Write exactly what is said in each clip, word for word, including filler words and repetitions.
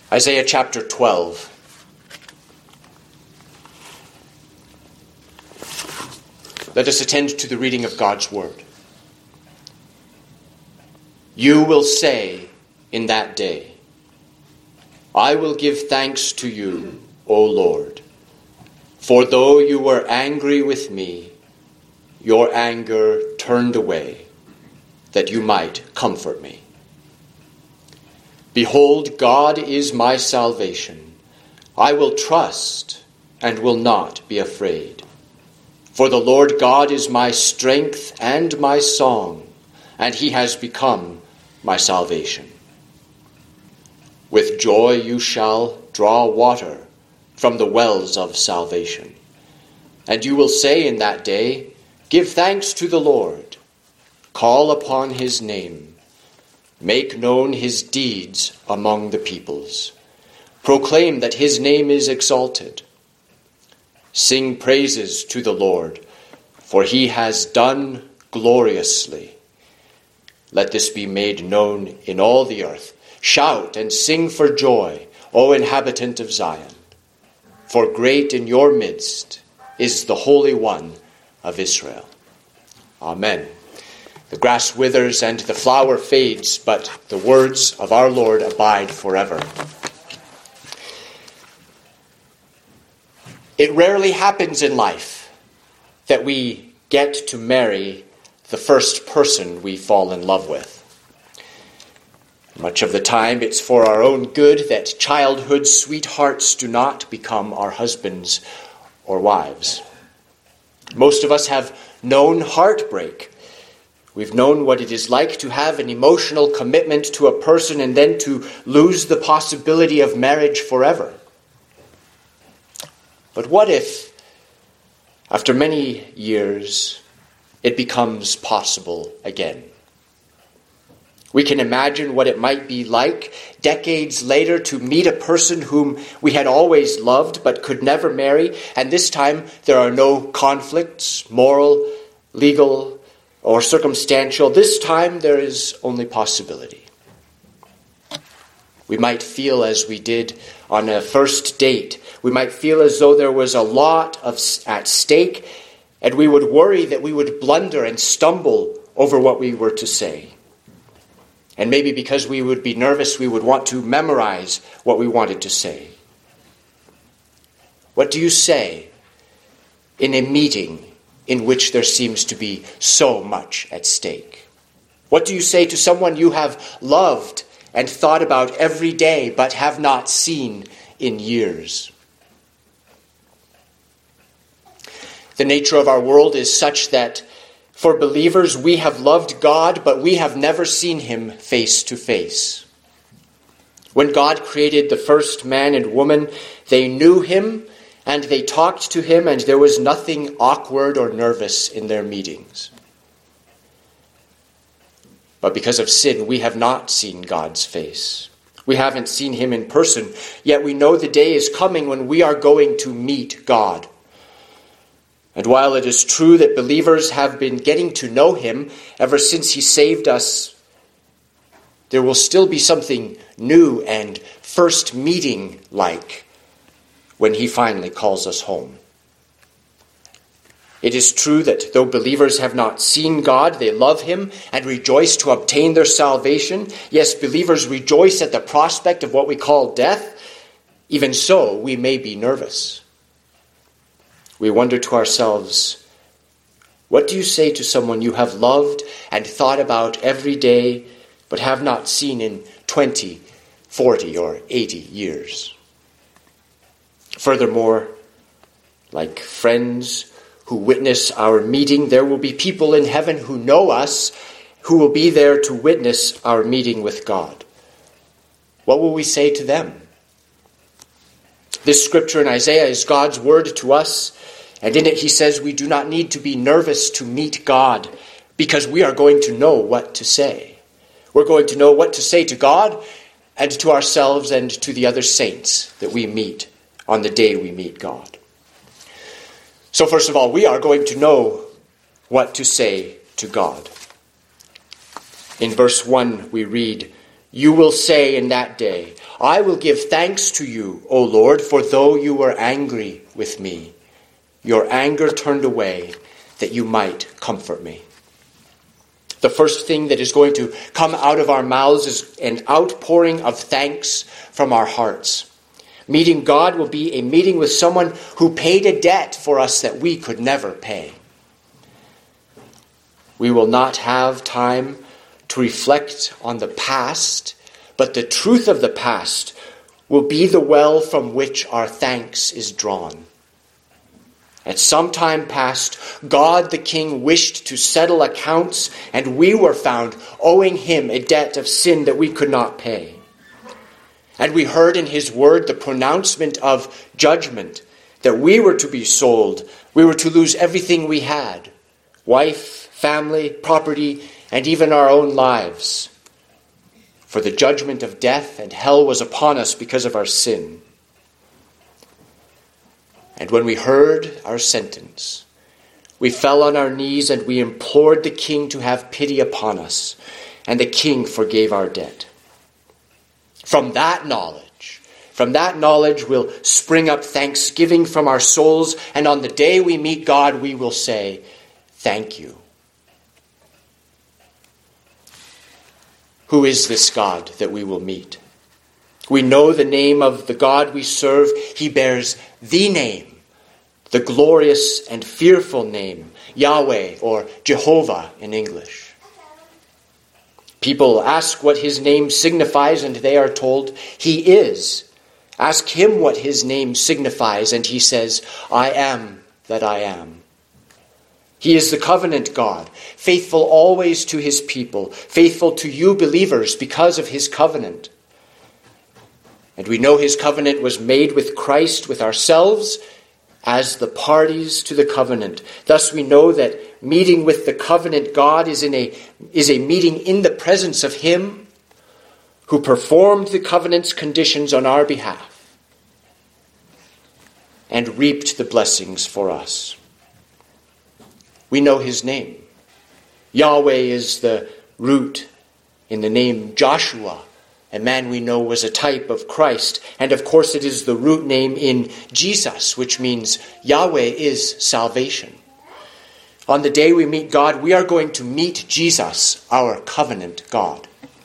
Isaiah chapter twelve. Let us attend to the reading of God's word. You will say in that day, I will give thanks to you, O Lord, for though you were angry with me, your anger turned away, that you might comfort me. Behold, God is my salvation. I will trust and will not be afraid. For the Lord God is my strength and my song, and he has become my salvation. With joy you shall draw water from the wells of salvation. And you will say in that day, give thanks to the Lord. Call upon his name. Make known his deeds among the peoples. Proclaim that his name is exalted. Sing praises to the Lord, for he has done gloriously. Let this be made known in all the earth. Shout and sing for joy, O inhabitant of Zion. For great in your midst is the Holy One of Israel. Amen. The grass withers and the flower fades, but the words of our Lord abide forever. It rarely happens in life that we get to marry the first person we fall in love with. Much of the time, it's for our own good that childhood's sweethearts do not become our husbands or wives. Most of us have known heartbreak. We've known what it is like to have an emotional commitment to a person and then to lose the possibility of marriage forever. But what if, after many years, it becomes possible again? We can imagine what it might be like decades later to meet a person whom we had always loved but could never marry, and this time there are no conflicts, moral, legal, or circumstantial. This time there is only possibility. We might feel as we did on a first date. We might feel as though there was a lot of, at stake, and we would worry that we would blunder and stumble over what we were to say. And maybe because we would be nervous, we would want to memorize what we wanted to say. What do you say in a meeting in which there seems to be so much at stake? What do you say to someone you have loved and thought about every day but have not seen in years? The nature of our world is such that for believers, we have loved God, but we have never seen him face to face. When God created the first man and woman, they knew him and they talked to him, and there was nothing awkward or nervous in their meetings. But because of sin, we have not seen God's face. We haven't seen him in person, yet we know the day is coming when we are going to meet God. And while it is true that believers have been getting to know him ever since he saved us, there will still be something new and first meeting like when he finally calls us home. It is true that though believers have not seen God, they love him and rejoice to obtain their salvation. Yes, believers rejoice at the prospect of what we call death. Even so, we may be nervous. We wonder to ourselves, what do you say to someone you have loved and thought about every day, but have not seen in twenty, forty, or eighty years? Furthermore, like friends who witness our meeting, there will be people in heaven who know us, who will be there to witness our meeting with God. What will we say to them? This scripture in Isaiah is God's word to us, and in it he says we do not need to be nervous to meet God because we are going to know what to say. We're going to know what to say to God and to ourselves and to the other saints that we meet on the day we meet God. So first of all, we are going to know what to say to God. In verse one we read, You will say in that day, I will give thanks to you, O Lord, for though you were angry with me, your anger turned away that you might comfort me. The first thing that is going to come out of our mouths is an outpouring of thanks from our hearts. Meeting God will be a meeting with someone who paid a debt for us that we could never pay. We will not have time to reflect on the past, but the truth of the past will be the well from which our thanks is drawn. At some time past, God the King wished to settle accounts, and we were found owing him a debt of sin that we could not pay. And we heard in his word the pronouncement of judgment, that we were to be sold, we were to lose everything we had, wife, family, property, and even our own lives. For the judgment of death and hell was upon us because of our sin. And when we heard our sentence, we fell on our knees and we implored the king to have pity upon us, and the king forgave our debt. From that knowledge, from that knowledge will spring up thanksgiving from our souls, and on the day we meet God, we will say, thank you. Who is this God that we will meet? We know the name of the God we serve. He bears the name, the glorious and fearful name, Yahweh, or Jehovah in English. People ask what his name signifies, and they are told he is. Ask him what his name signifies, and he says, I am that I am. He is the covenant God, faithful always to his people, faithful to you believers because of his covenant. And we know his covenant was made with Christ, with ourselves, as the parties to the covenant. Thus we know that meeting with the covenant God is in a is a meeting in the presence of him who performed the covenant's conditions on our behalf and reaped the blessings for us. We know his name. Yahweh is the root in the name Joshua, a man we know was a type of Christ. And of course it is the root name in Jesus, which means Yahweh is salvation. On the day we meet God, we are going to meet Jesus, our covenant God.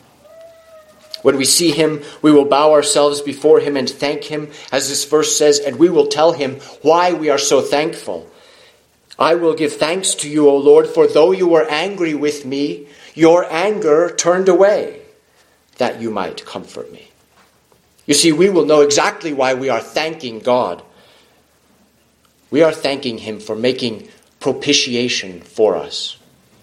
When we see him, we will bow ourselves before him and thank him, as this verse says, and we will tell him why we are so thankful. I will give thanks to you, O Lord, for though you were angry with me, your anger turned away, that you might comfort me. You see, we will know exactly why we are thanking God. We are thanking him for making propitiation for us.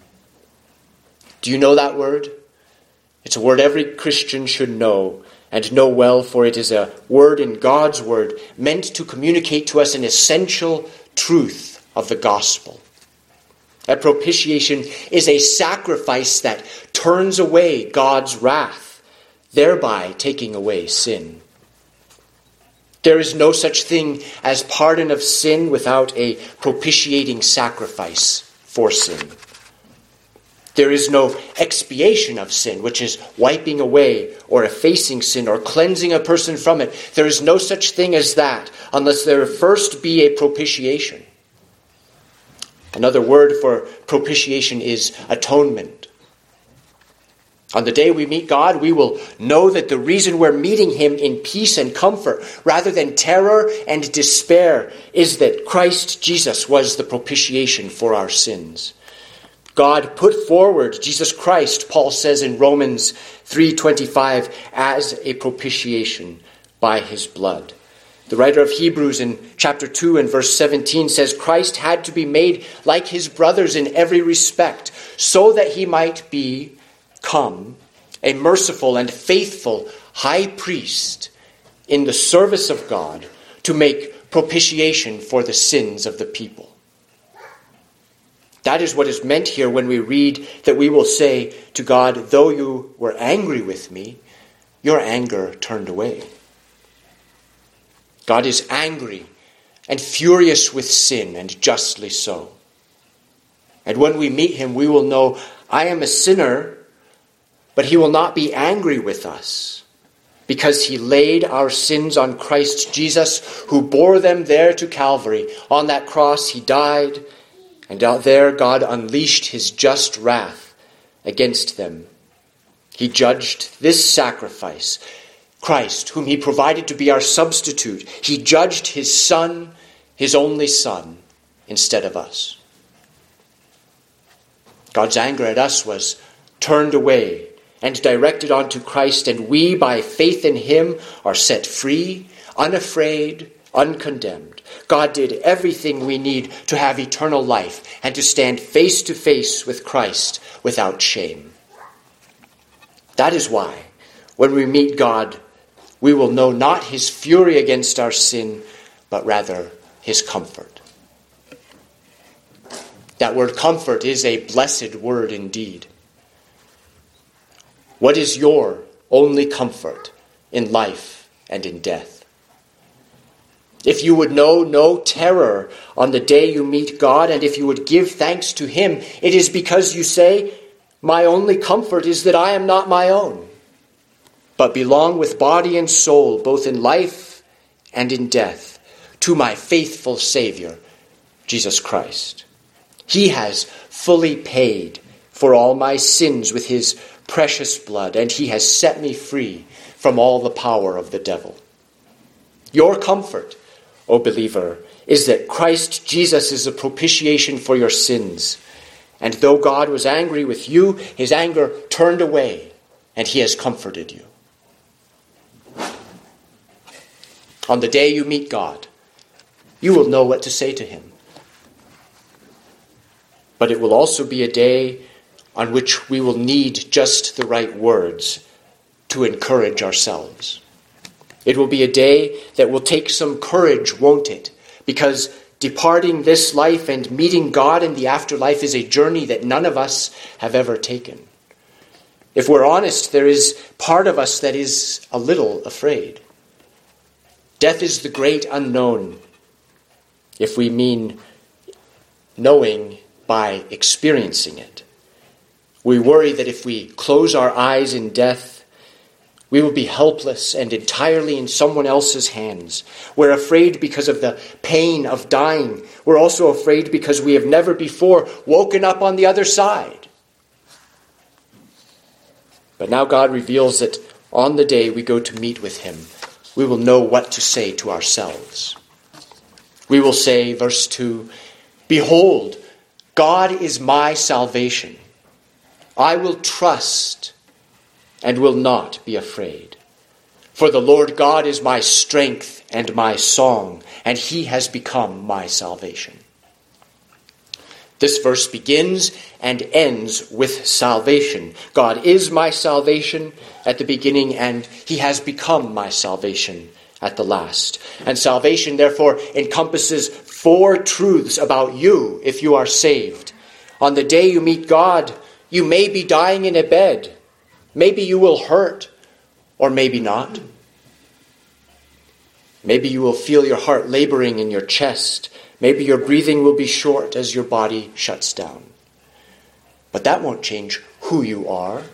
Do you know that word? It's a word every Christian should know and know well, for it is a word in God's word meant to communicate to us an essential truth of the gospel. A propitiation is a sacrifice that turns away God's wrath, thereby taking away sin. There is no such thing as pardon of sin without a propitiating sacrifice for sin. There is no expiation of sin, which is wiping away or effacing sin or cleansing a person from it. There is no such thing as that unless there first be a propitiation. Another word for propitiation is atonement. On the day we meet God, we will know that the reason we're meeting him in peace and comfort, rather than terror and despair, is that Christ Jesus was the propitiation for our sins. God put forward Jesus Christ, Paul says in Romans three twenty-five, as a propitiation by his blood. The writer of Hebrews in chapter two and verse seventeen says Christ had to be made like his brothers in every respect, so that he might become a merciful and faithful high priest in the service of God to make propitiation for the sins of the people. That is what is meant here when we read that we will say to God, though you were angry with me, your anger turned away. God is angry and furious with sin, and justly so. And when we meet him, we will know, I am a sinner But he will not be angry with us, because he laid our sins on Christ Jesus, who bore them there to Calvary. On that cross he died, and out there God unleashed his just wrath against them. He judged this sacrifice, Christ, whom he provided to be our substitute. He judged his Son, his only Son, instead of us. God's anger at us was turned away and directed onto Christ, and we, by faith in him, are set free, unafraid, uncondemned. God did everything we need to have eternal life and to stand face to face with Christ without shame. That is why, when we meet God, we will know not his fury against our sin, but rather his comfort. That word comfort is a blessed word indeed. What is your only comfort in life and in death? If you would know no terror on the day you meet God, and if you would give thanks to him, it is because you say, my only comfort is that I am not my own, but belong with body and soul, both in life and in death, to my faithful Savior, Jesus Christ. He has fully paid for all my sins with his precious blood, and he has set me free from all the power of the devil. Your comfort, O believer, is that Christ Jesus is a propitiation for your sins. And though God was angry with you, his anger turned away, and he has comforted you. On the day you meet God, you will know what to say to him. But it will also be a day on which we will need just the right words to encourage ourselves. It will be a day that will take some courage, won't it? Because departing this life and meeting God in the afterlife is a journey that none of us have ever taken. If we're honest, there is part of us that is a little afraid. Death is the great unknown, if we mean knowing by experiencing it. We worry that if we close our eyes in death, we will be helpless and entirely in someone else's hands. We're afraid because of the pain of dying. We're also afraid because we have never before woken up on the other side. But now God reveals that on the day we go to meet with him, we will know what to say to ourselves. We will say, verse two, behold, God is my salvation. I will trust and will not be afraid. For the Lord God is my strength and my song, and he has become my salvation. This verse begins and ends with salvation. God is my salvation at the beginning, and he has become my salvation at the last. And salvation, therefore, encompasses four truths about you if you are saved. On the day you meet God, you may be dying in a bed. Maybe you will hurt, or maybe not. Maybe you will feel your heart laboring in your chest. Maybe your breathing will be short as your body shuts down. But that won't change who you are.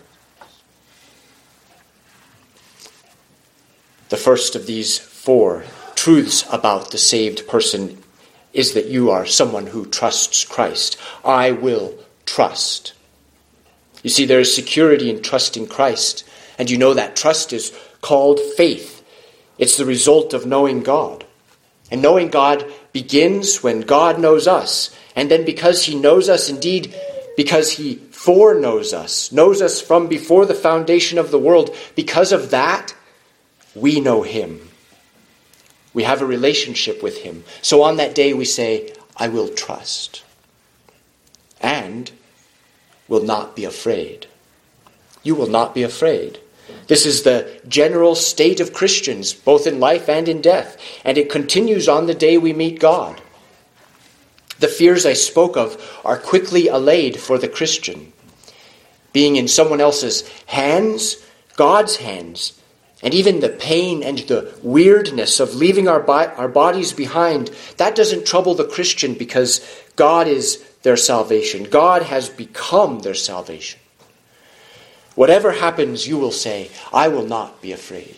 The first of these four truths about the saved person is that you are someone who trusts Christ. I will trust. You see, there is security in trusting Christ, and you know that trust is called faith. It's the result of knowing God. And knowing God begins when God knows us. And then because he knows us, indeed, because he foreknows us, knows us from before the foundation of the world, because of that, we know him. We have a relationship with him. So on that day we say, I will trust. And will not be afraid. You will not be afraid. This is the general state of Christians, both in life and in death. And it continues on the day we meet God. The fears I spoke of are quickly allayed for the Christian. Being in someone else's hands, God's hands, and even the pain and the weirdness of leaving our, bi- our bodies behind, that doesn't trouble the Christian because God is their salvation. God has become their salvation. Whatever happens, you will say, I will not be afraid.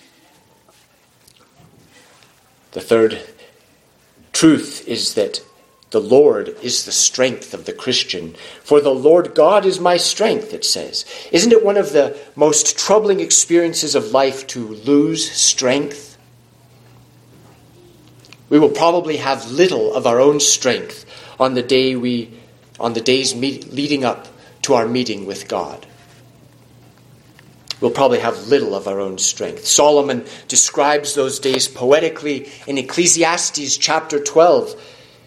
The third truth is that the Lord is the strength of the Christian. For the Lord God is my strength, it says. Isn't it one of the most troubling experiences of life to lose strength? We will probably have little of our own strength on the day we, on the days meet, leading up to our meeting with God. We'll probably have little of our own strength. Solomon describes those days poetically in Ecclesiastes chapter twelve.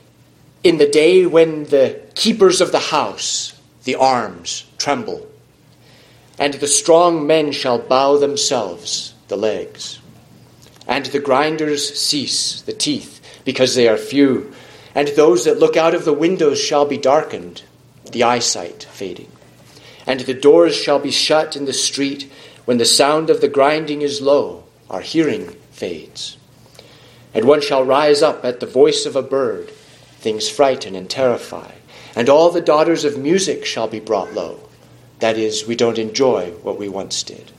In the day when the keepers of the house, the arms, tremble, and the strong men shall bow themselves, the legs, and the grinders cease, the teeth, because they are few, and those that look out of the windows shall be darkened, the eyesight fading, and the doors shall be shut in the street when the sound of the grinding is low, our hearing fades. And one shall rise up at the voice of a bird, things frighten and terrify, and all the daughters of music shall be brought low. That is, we don't enjoy what we once did.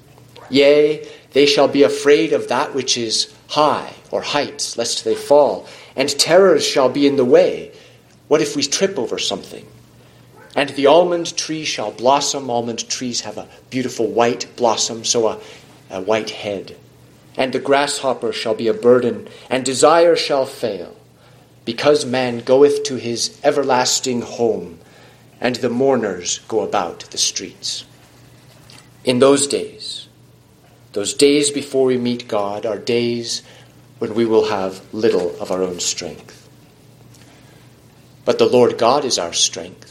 Yea, they shall be afraid of that which is high, or heights, lest they fall, and terrors shall be in the way. What if we trip over something? And the almond tree shall blossom. Almond trees have a beautiful white blossom, so a, a white head. And the grasshopper shall be a burden, and desire shall fail, because man goeth to his everlasting home, and the mourners go about the streets. In those days, those days before we meet God, are days when we will have little of our own strength. But the Lord God is our strength.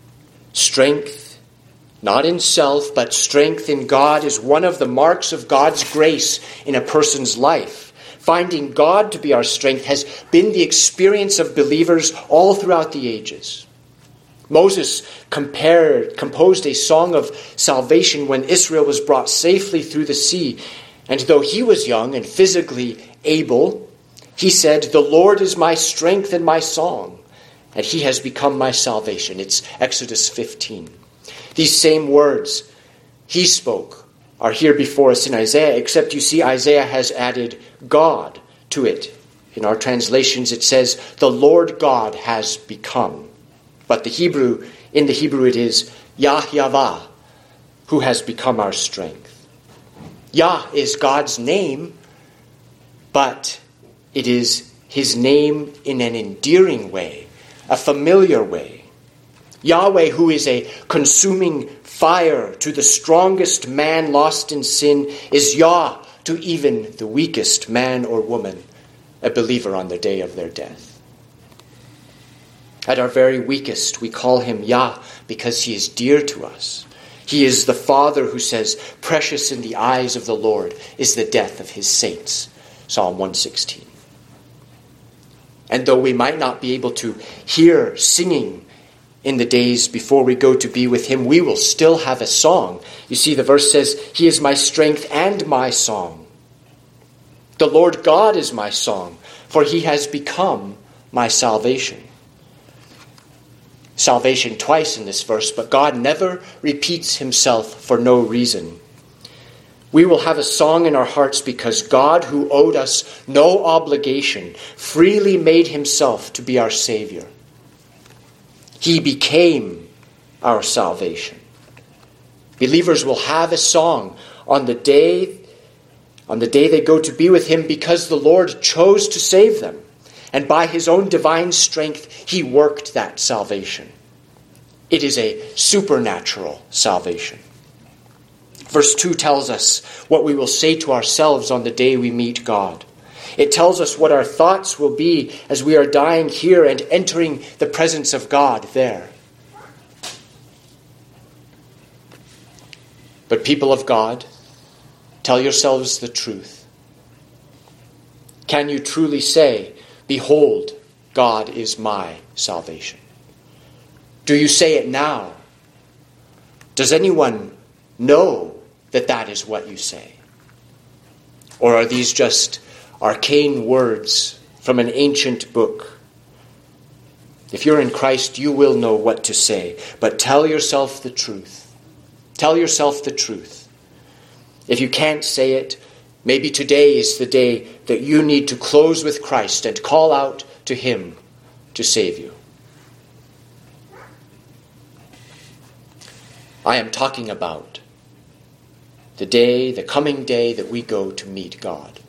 Strength, not in self, but strength in God is one of the marks of God's grace in a person's life. Finding God to be our strength has been the experience of believers all throughout the ages. Moses compared, composed a song of salvation when Israel was brought safely through the sea. And though he was young and physically able, he said, "The Lord is my strength and my song, and he has become my salvation." It's Exodus fifteen. These same words he spoke are here before us in Isaiah, except you see Isaiah has added God to it. In our translations it says, "The Lord God has become." But the Hebrew, in the Hebrew it is Yah-Yahvah, who has become our strength. Yah is God's name, but it is his name in an endearing way, a familiar way. Yahweh, who is a consuming fire to the strongest man lost in sin, is Yah to even the weakest man or woman, a believer on the day of their death. At our very weakest, we call him Yah because he is dear to us. He is the Father who says, "Precious in the eyes of the Lord is the death of his saints." Psalm one sixteen. And though we might not be able to hear singing in the days before we go to be with him, we will still have a song. You see, the verse says, "He is my strength and my song. The Lord God is my song, for he has become my salvation." Salvation twice in this verse, but God never repeats himself for no reason. We will have a song in our hearts because God, who owed us no obligation, freely made himself to be our Savior. He became our salvation. Believers will have a song on the day, on the day they go to be with him because the Lord chose to save them. And by his own divine strength, he worked that salvation. It is a supernatural salvation. Verse two tells us what we will say to ourselves on the day we meet God. It tells us what our thoughts will be as we are dying here and entering the presence of God there. But people of God, tell yourselves the truth. Can you truly say, "Behold, God is my salvation"? Do you say it now? Does anyone know that that is what you say? Or are these just arcane words from an ancient book? If you're in Christ, you will know what to say, but tell yourself the truth. Tell yourself the truth. If you can't say it, maybe today is the day that you need to close with Christ and call out to him to save you. I am talking about the day, the coming day that we go to meet God.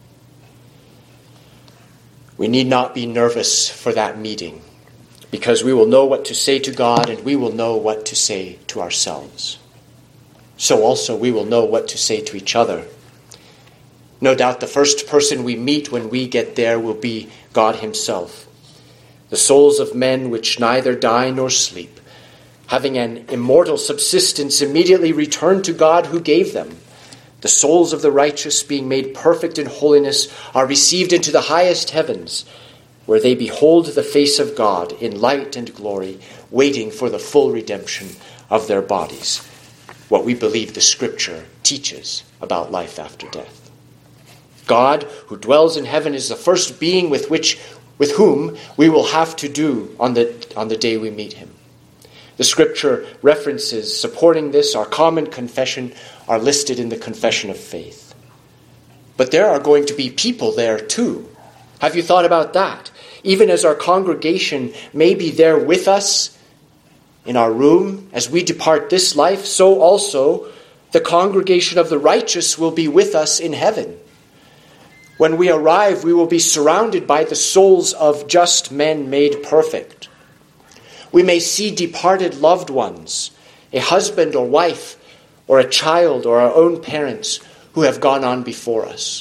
We need not be nervous for that meeting, because we will know what to say to God and we will know what to say to ourselves. So also we will know what to say to each other. No doubt the first person we meet when we get there will be God himself. The souls of men which neither die nor sleep, having an immortal subsistence, immediately return to God who gave them. The souls of the righteous, being made perfect in holiness, are received into the highest heavens, where they behold the face of God in light and glory, waiting for the full redemption of their bodies. What we believe the Scripture teaches about life after death. God, who dwells in heaven, is the first being with which, with whom we will have to do on the, on the day we meet him. The Scripture references supporting this, our common confession, are listed in the Confession of Faith. But there are going to be people there too. Have you thought about that? Even as our congregation may be there with us in our room as we depart this life, so also the congregation of the righteous will be with us in heaven. When we arrive, we will be surrounded by the souls of just men made perfect. We may see departed loved ones, a husband or wife, or a child, or our own parents who have gone on before us.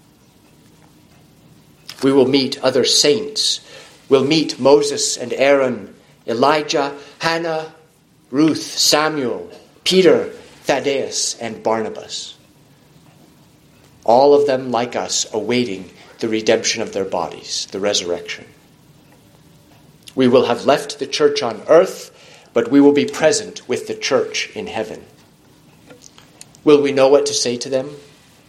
We will meet other saints. We'll meet Moses and Aaron, Elijah, Hannah, Ruth, Samuel, Peter, Thaddeus, and Barnabas. All of them, like us, awaiting the redemption of their bodies, the resurrection. We will have left the church on earth, but we will be present with the church in heaven. Will we know what to say to them?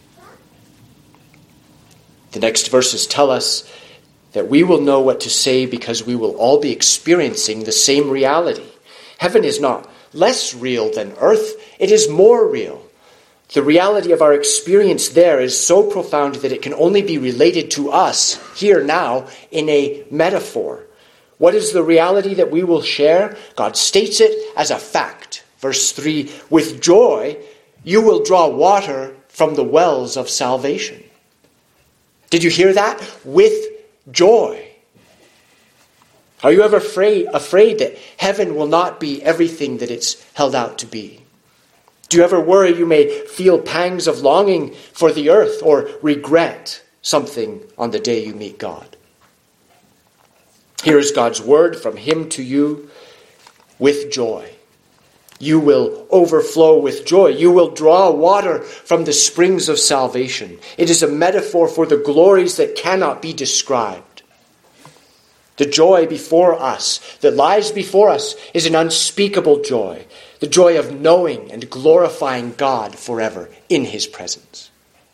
The next verses tell us that we will know what to say because we will all be experiencing the same reality. Heaven is not less real than earth, it is more real. The reality of our experience there is so profound that it can only be related to us here now in a metaphor. What is the reality that we will share? God states it as a fact. Verse three, with joy you will draw water from the wells of salvation. Did you hear that? With joy. Are you ever afraid, afraid that heaven will not be everything that it's held out to be? Do you ever worry you may feel pangs of longing for the earth or regret something on the day you meet God? Here is God's word from him to you with joy. You will overflow with joy. You will draw water from the springs of salvation. It is a metaphor for the glories that cannot be described. The joy before us, that lies before us, is an unspeakable joy. The joy of knowing and glorifying God forever in his presence.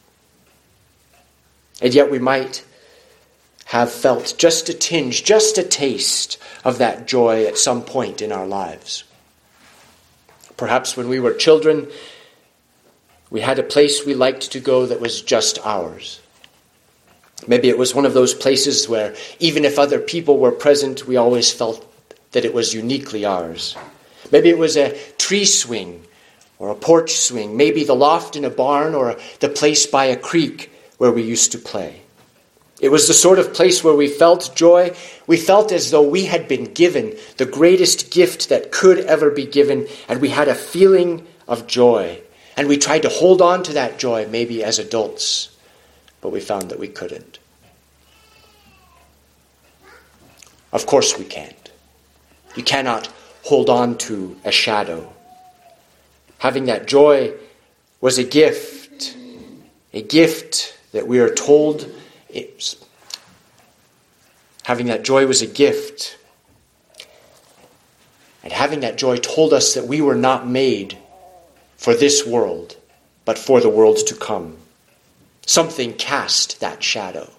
And yet we might have felt just a tinge, just a taste of that joy at some point in our lives. Perhaps when we were children, we had a place we liked to go that was just ours. Maybe it was one of those places where even if other people were present, we always felt that it was uniquely ours. Maybe it was a tree swing or a porch swing, maybe the loft in a barn or the place by a creek where we used to play. It was the sort of place where we felt joy. We felt as though we had been given the greatest gift that could ever be given, and we had a feeling of joy. And we tried to hold on to that joy maybe as adults, but we found that we couldn't. Of course we can't. You cannot hold on to a shadow. Having that joy was a gift, a gift that we are told It, having that joy was a gift. And having that joy told us that we were not made for this world, but for the world to come. Something cast that shadow.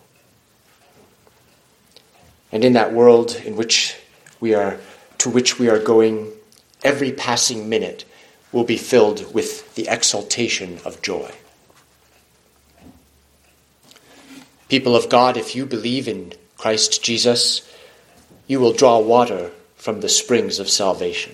And in that world in which we are, to which we are going, every passing minute will be filled with the exaltation of joy. People of God, if you believe in Christ Jesus, you will draw water from the springs of salvation.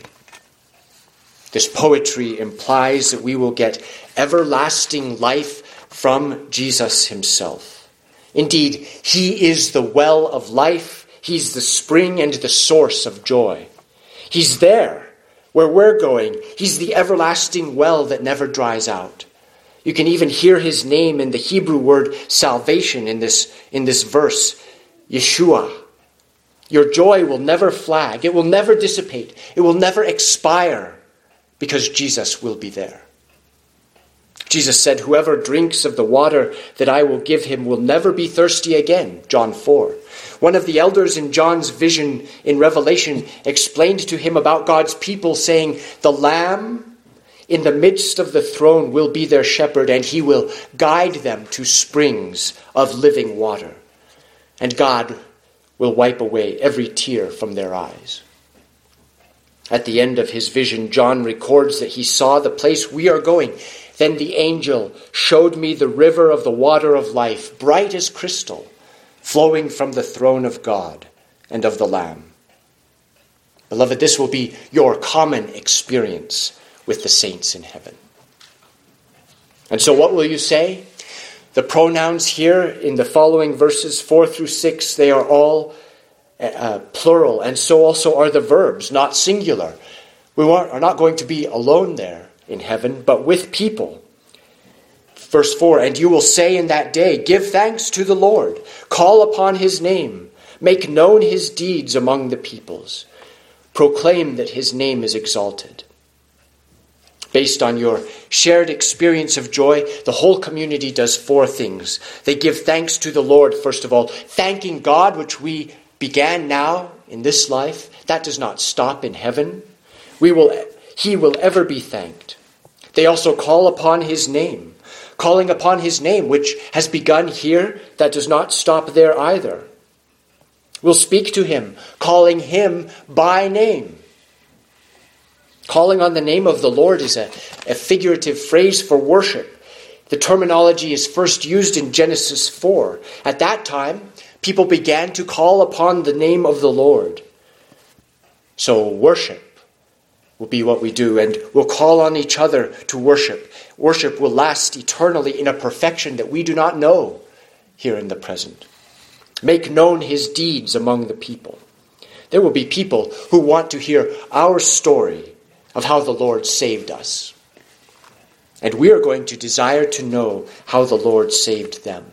This poetry implies that we will get everlasting life from Jesus himself. Indeed, he is the well of life. He's the spring and the source of joy. He's there where we're going. He's the everlasting well that never dries out. You can even hear his name in the Hebrew word salvation in this, in this verse, Yeshua. Your joy will never flag. It will never dissipate. It will never expire because Jesus will be there. Jesus said, whoever drinks of the water that I will give him will never be thirsty again, John four. One of the elders in John's vision in Revelation explained to him about God's people, saying, the Lamb in the midst of the throne will be their shepherd, and he will guide them to springs of living water. And God will wipe away every tear from their eyes. At the end of his vision, John records that he saw the place we are going. Then the angel showed me the river of the water of life, bright as crystal, flowing from the throne of God and of the Lamb. Beloved, this will be your common experience with the saints in heaven. And so what will you say? The pronouns here in the following verses four through six, they are all uh, plural, and so also are the verbs, not singular. We are not going to be alone there in heaven, but with people. Verse four, and you will say in that day, give thanks to the Lord, call upon his name, make known his deeds among the peoples, proclaim that his name is exalted. Based on your shared experience of joy, the whole community does four things. They give thanks to the Lord, first of all, thanking God, which we began now in this life. That does not stop in heaven. We will, he will ever be thanked. They also call upon his name. Calling upon his name, which has begun here, that does not stop there either. We'll speak to him, calling him by name. Calling on the name of the Lord is a, a figurative phrase for worship. The terminology is first used in Genesis four. At that time, people began to call upon the name of the Lord. So worship will be what we do, and we'll call on each other to worship. Worship will last eternally in a perfection that we do not know here in the present. Make known his deeds among the people. There will be people who want to hear our story of how the Lord saved us. And we are going to desire to know how the Lord saved them.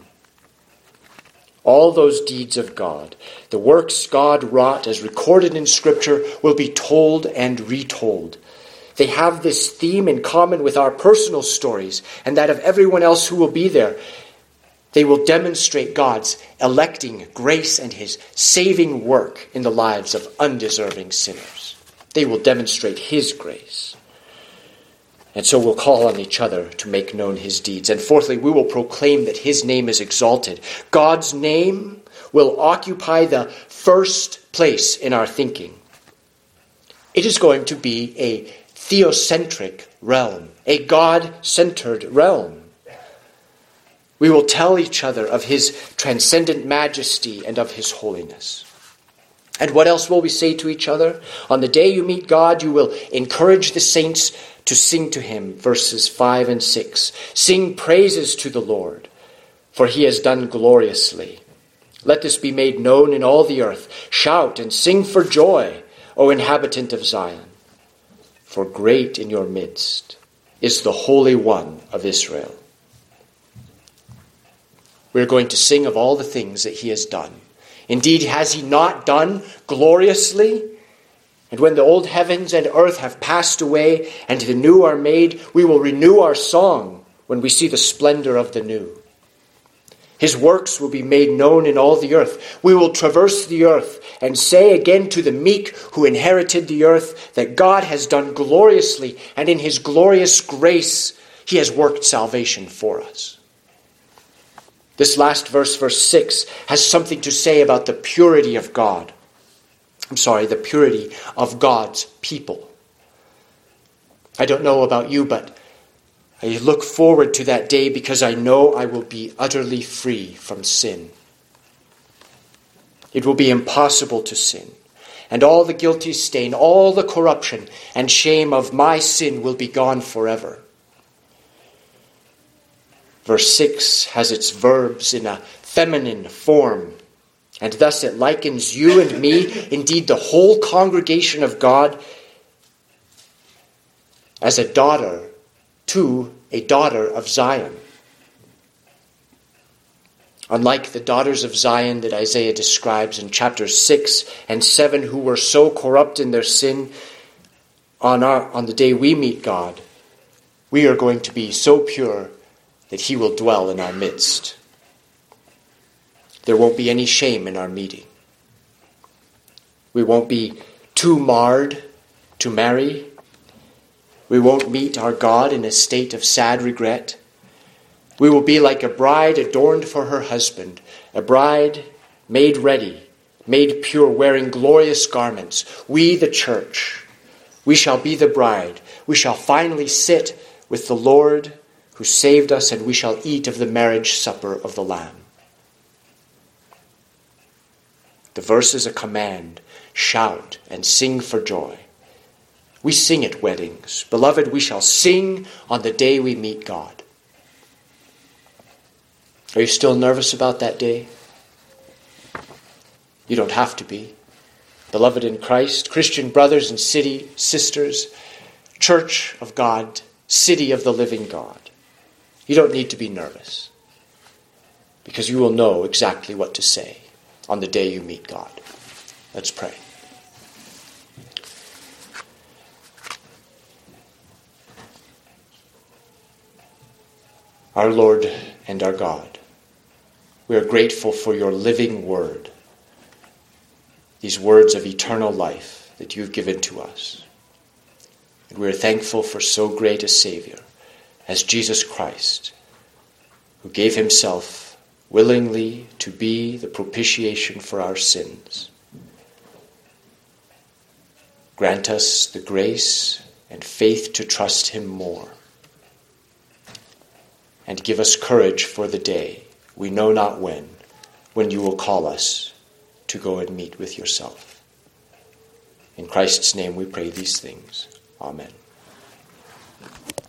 All those deeds of God, the works God wrought as recorded in Scripture, will be told and retold. They have this theme in common with our personal stories and that of everyone else who will be there. They will demonstrate God's electing grace and his saving work in the lives of undeserving sinners. They will demonstrate his grace. And so we'll call on each other to make known his deeds. And fourthly, we will proclaim that his name is exalted. God's name will occupy the first place in our thinking. It is going to be a theocentric realm, a God-centered realm. We will tell each other of his transcendent majesty and of his holiness. And what else will we say to each other? On the day you meet God, you will encourage the saints to sing to him, verses five and six. Sing praises to the Lord, for he has done gloriously. Let this be made known in all the earth. Shout and sing for joy, O inhabitant of Zion. For great in your midst is the Holy One of Israel. We're going to sing of all the things that he has done. Indeed, has he not done gloriously? And when the old heavens and earth have passed away and the new are made, we will renew our song when we see the splendor of the new. His works will be made known in all the earth. We will traverse the earth and say again to the meek who inherited the earth that God has done gloriously, and in his glorious grace he has worked salvation for us. This last verse, verse six, has something to say about the purity of God. I'm sorry, the purity of God's people. I don't know about you, but I look forward to that day because I know I will be utterly free from sin. It will be impossible to sin, and all the guilty stain, all the corruption and shame of my sin will be gone forever. Verse six has its verbs in a feminine form, and thus it likens you and me, indeed the whole congregation of God, as a daughter to a daughter of Zion. Unlike the daughters of Zion that Isaiah describes in chapters six and seven, who were so corrupt in their sin, on, our, on the day we meet God, we are going to be so pure that he will dwell in our midst. There won't be any shame in our meeting. We won't be too marred to marry. We won't meet our God in a state of sad regret. We will be like a bride adorned for her husband, a bride made ready, made pure, wearing glorious garments. We, the church, we shall be the bride. We shall finally sit with the Lord who saved us, and we shall eat of the marriage supper of the Lamb. The verse is a command. Shout and sing for joy. We sing at weddings. Beloved, we shall sing on the day we meet God. Are you still nervous about that day? You don't have to be. Beloved in Christ, Christian brothers and city sisters, church of God, city of the living God. You don't need to be nervous, because you will know exactly what to say on the day you meet God. Let's pray. Our Lord and our God, we are grateful for your living word, these words of eternal life that you've given to us. And we are thankful for so great a Savior as Jesus Christ, who gave himself willingly to be the propitiation for our sins. Grant us the grace and faith to trust him more, and give us courage for the day, we know not when, when you will call us to go and meet with yourself. In Christ's name we pray these things. Amen.